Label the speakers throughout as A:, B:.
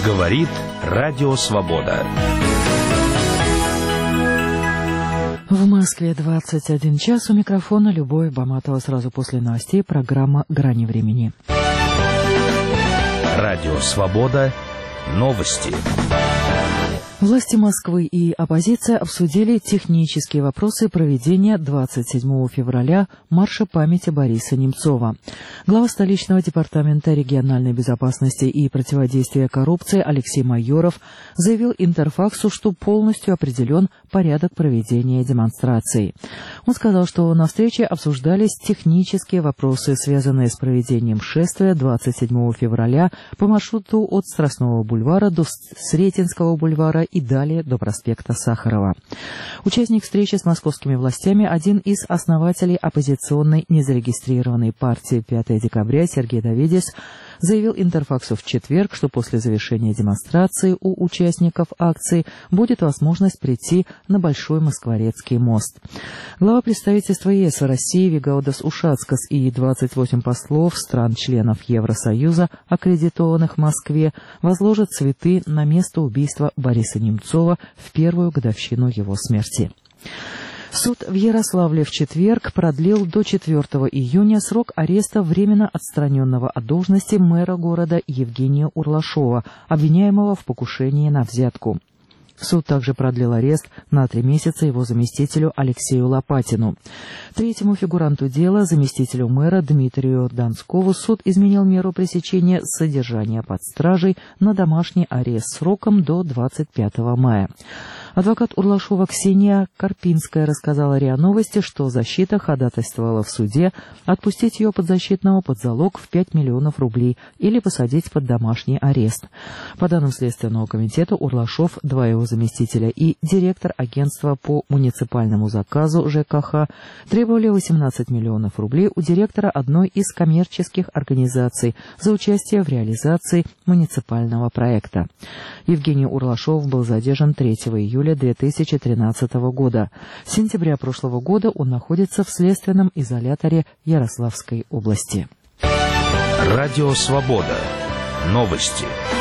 A: Говорит Радио Свобода.
B: В Москве 21 час. У микрофона Любовь Баматова. Сразу после новостей программа «Грани времени».
A: Радио Свобода. Новости.
B: Власти Москвы и оппозиция обсудили технические вопросы проведения 27 февраля марша памяти Бориса Немцова. Глава столичного департамента региональной безопасности и противодействия коррупции Алексей Майоров заявил Интерфаксу, что полностью определен порядок проведения демонстрации. Он сказал, что на встрече обсуждались технические вопросы, связанные с проведением шествия 27 февраля по маршруту от Страстного бульвара до Сретенского бульвара и далее до проспекта Сахарова. Участник встречи с московскими властями, один из основателей оппозиционной незарегистрированной партии «5 декабря» Сергей Давидис, заявил Интерфаксу в четверг, что после завершения демонстрации у участников акции будет возможность прийти на Большой Москворецкий мост. Глава представительства ЕС в России Вигаудас Ушацкас и 28 послов стран-членов Евросоюза, аккредитованных в Москве, возложат цветы на место убийства Бориса Немцова в первую годовщину его смерти. Суд в Ярославле в четверг продлил до 4 июня срок ареста временно отстраненного от должности мэра города Евгения Урлашова, обвиняемого в покушении на взятку. Суд также продлил арест на 3 месяца его заместителю Алексею Лопатину. Третьему фигуранту дела, заместителю мэра Дмитрию Донскову, суд изменил меру пресечения содержания под стражей на домашний арест сроком до 25 мая. Адвокат Урлашова Ксения Карпинская рассказала РИА Новости, что защита ходатайствовала в суде отпустить ее подзащитного под залог в 5 миллионов рублей или посадить под домашний арест. По данным Следственного комитета, Урлашов, 2 его заместителя и директор агентства по муниципальному заказу ЖКХ требовали 18 миллионов рублей у директора одной из коммерческих организаций за участие в реализации муниципального проекта. Евгений Урлашов был задержан 3 июля 2013 года. С сентября прошлого года он находится в следственном изоляторе Ярославской области.
A: Радио Свобода. Новости.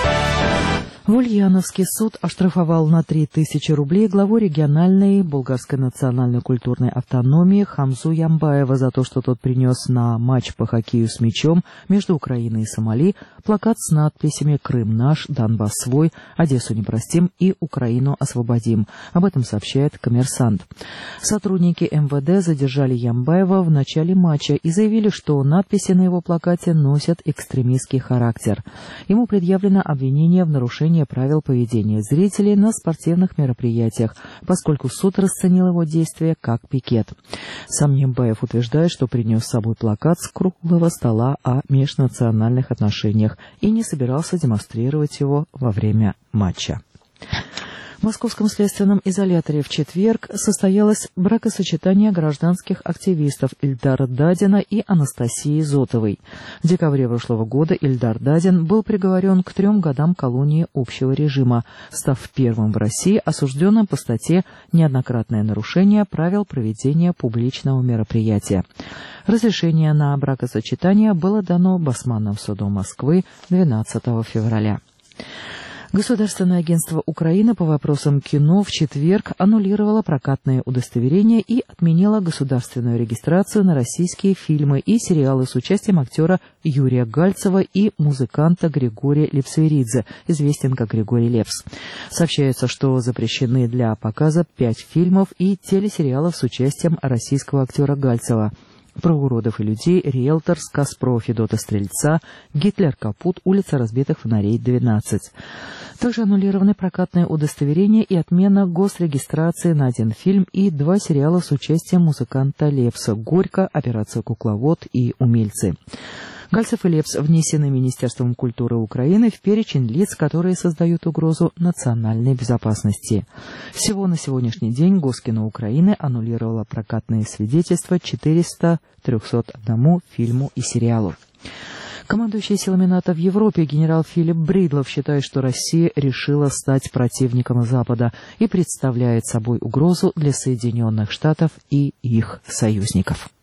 B: В Ульяновске суд оштрафовал на 3000 рублей главу региональной Болгарской национальной культурной автономии Хамзу Ямбаева за то, что тот принес на матч по хоккею с мячом между Украиной и Сомали плакат с надписями «Крым наш», «Донбасс свой», «Одессу не простим» и «Украину освободим». Об этом сообщает «Коммерсант». Сотрудники МВД задержали Ямбаева в начале матча и заявили, что надписи на его плакате носят экстремистский характер. Ему предъявлено обвинение в нарушении правил поведения зрителей на спортивных мероприятиях, поскольку суд расценил его действия как пикет. Сам Ямбаев утверждает, что принес с собой плакат с круглого стола о межнациональных отношениях и не собирался демонстрировать его во время матча. В Московском следственном изоляторе в четверг состоялось бракосочетание гражданских активистов Ильдара Дадина и Анастасии Зотовой. В декабре прошлого года Ильдар Дадин был приговорен к 3 годам колонии общего режима, став первым в России осужденным по статье «Неоднократное нарушение правил проведения публичного мероприятия». Разрешение на бракосочетание было дано Басманным судом Москвы 12 февраля. Государственное агентство Украины по вопросам кино в четверг аннулировало прокатные удостоверения и отменило государственную регистрацию на российские фильмы и сериалы с участием актера Юрия Гальцева и музыканта Григория Лепсверидзе, известен как Григорий Лепс. Сообщается, что запрещены для показа 5 фильмов и телесериалов с участием российского актера Гальцева: «Про уродов и людей», «Риэлтор», «Сказ про Федота Стрельца», «Гитлер капут», «Улица разбитых фонарей 12». Также аннулированы прокатные удостоверения и отмена госрегистрации на 1 фильм и 2 сериала с участием музыканта Лепса: «Горько», «Операция Кукловод» и «Умельцы». Гальцев и Лепс внесены Министерством культуры Украины в перечень лиц, которые создают угрозу национальной безопасности. Всего на сегодняшний день Госкино Украины аннулировало прокатные свидетельства 400-301 фильму и сериалу. Командующий силами НАТО в Европе генерал Филипп Бридлов считает, что Россия решила стать противником Запада и представляет собой угрозу для Соединенных Штатов и их союзников.